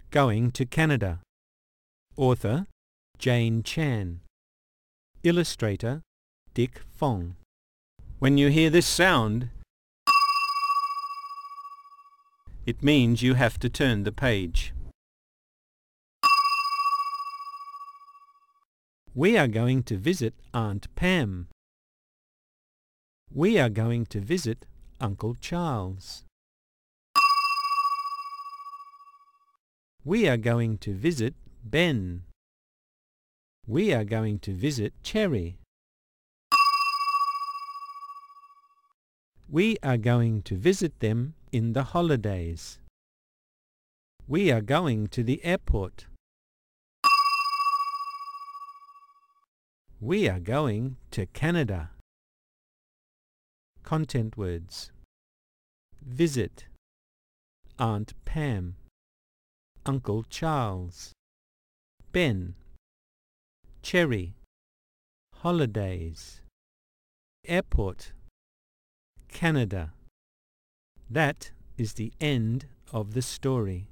Going to Canada. Author Jane Chan. Illustrator Dick Fong. When you hear this sound, it means you have to turn the page. We are going to visit Aunt Pam. We are going to visit Uncle Charles. We are going to visit Ben. We are going to visit Cherry. We are going to visit them in the holidays. We are going to the airport. We are going to Canada. Content words: visit, Aunt Pam, Uncle Charles, Ben, Cherry, holidays, airport, Canada. That is the end of the story.